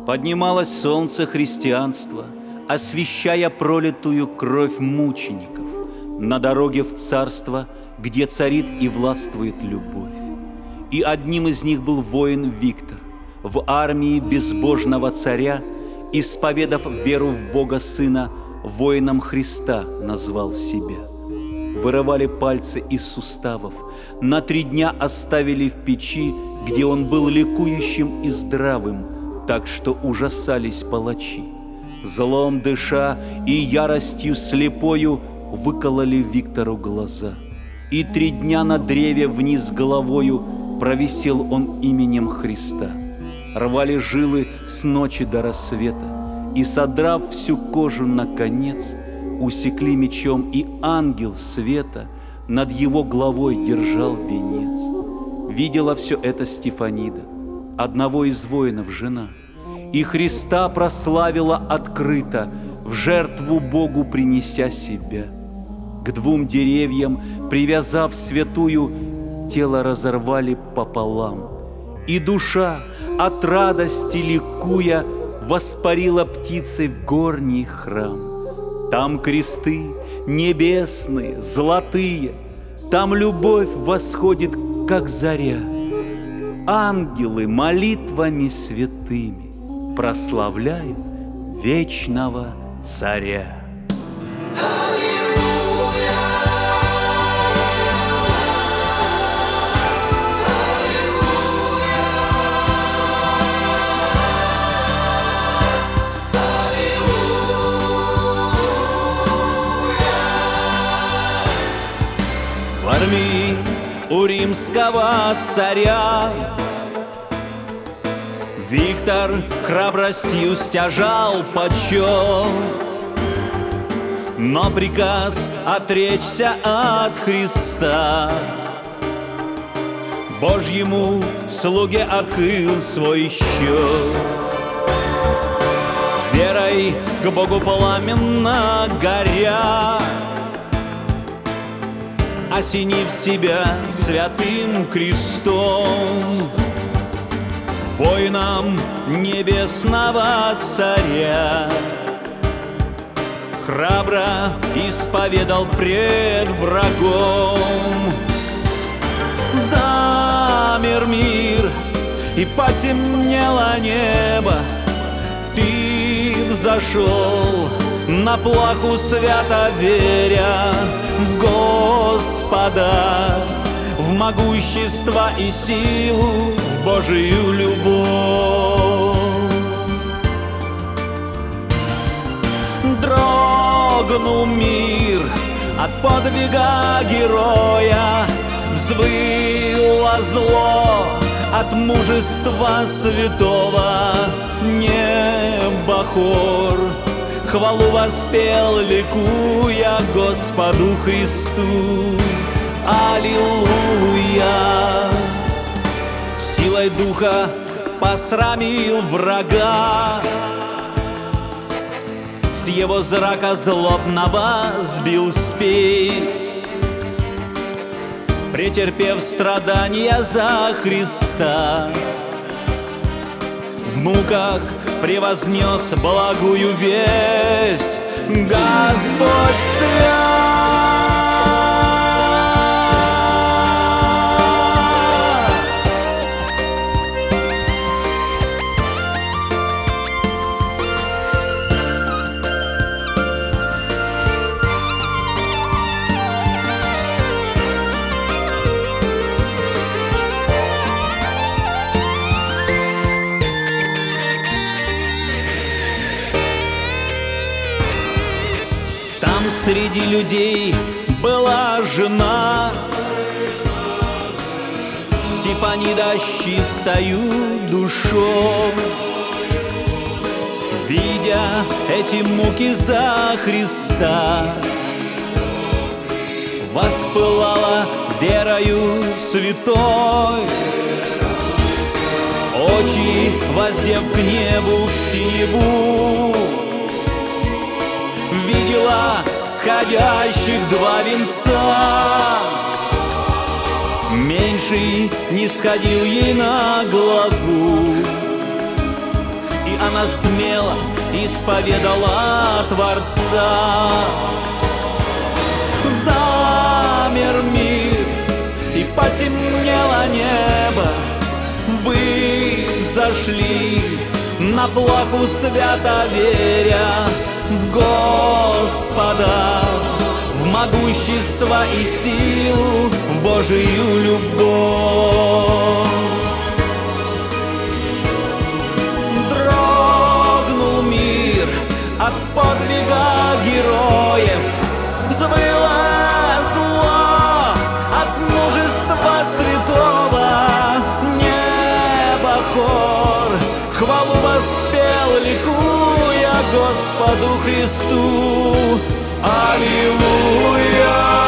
Поднималось солнце христианства, освещая пролитую кровь мучеников на дороге в царство, где царит и властвует любовь. И одним из них был воин Виктор, в армии безбожного царя, исповедав веру в Бога Сына, воином Христа назвал себя. Вырывали пальцы из суставов, на 3 дня оставили в печи, где он был ликующим и здравым, так что ужасались палачи. Злом дыша и яростью слепою выкололи Виктору глаза. И 3 дня на древе вниз головою провисел он именем Христа. Рвали жилы с ночи до рассвета, и, содрав всю кожу наконец, усекли мечом, и ангел света над его головой держал венец. Видела все это Стефанида, одного из воинов жена, и Христа прославила открыто, в жертву Богу принеся себя. К 2 деревьям, привязав святую, тело разорвали пополам, и душа, от радости ликуя, воспарила птицей в горний храм. Там кресты небесные, золотые, там любовь восходит, как заря. Ангелы молитвами святыми прославляют вечного царя. В армии у римского царя Виктор храбростью стяжал почет, но приказ отречься от Христа Божьему слуге открыл свой счет. Верой к Богу пламенно горя, осенив себя святым крестом, воином небесного царя, храбро исповедал пред врагом. Замер мир, и потемнело небо, ты взошел на плаху, свято веря в Господа, в могущество и силу, в Божию любовь. Дрогнул мир от подвига героя, взвыло зло от мужества святого. Небо хор хвалу воспел, ликуя Господу Христу. Аллилуйя! Силой духа посрамил врага, с его зрака злобного сбил спесь, претерпев страдания за Христа. В муках превознес благую весть: Господь свят! Среди людей была жена Стефанида с чистою душой. Видя эти муки за Христа, воспылала верою святой, очи воздев к небу в синеву, видела сходящих 2 венца. Меньший не сходил ей на главу, и И она смело исповедала Творца. Замер мир, и потемнело небо. Вы взошли на плаху, свято веря в Господа, в могущество и силу, в Божию любовь. Дрогнул мир от подвига героев, взвыло зло от мужества святого. Небо хор хвалу воспел, ликуя Господу Христу. Аллилуйя!